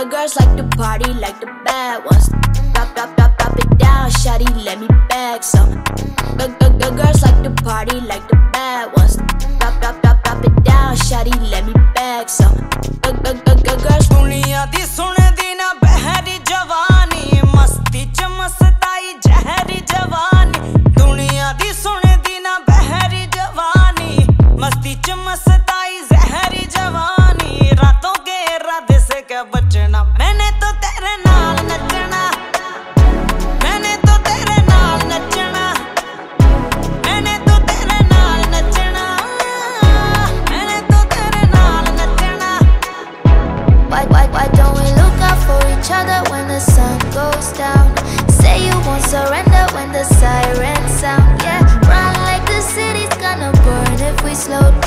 Girls like to party like the bad ones. Drop it down, shawty, let me bag some. Girls like to party like the bad ones. Drop it down, shawty, let me bag some. Girls. दुनिया दी सुने दी ना बहरी जवानी, मस्ती च मस्ताई जहरी जवानी। दुनिया दी सुने दी ना बहरी जवानी, मस्ती च मस्ताई जहरी जवानी। रातों के इरादे से क्या बचना, मैंने तो तेरे नाल नचना, मैंने तो तेरे नाल नचना, मैंने तो तेरे नाल नचना, मैंने तो तेरे नाल नचना। Why don't we look out for each other when the sun goes down? Say you won't surrender when the sirens sound. Yeah, run like the city's gonna burn if we slow down.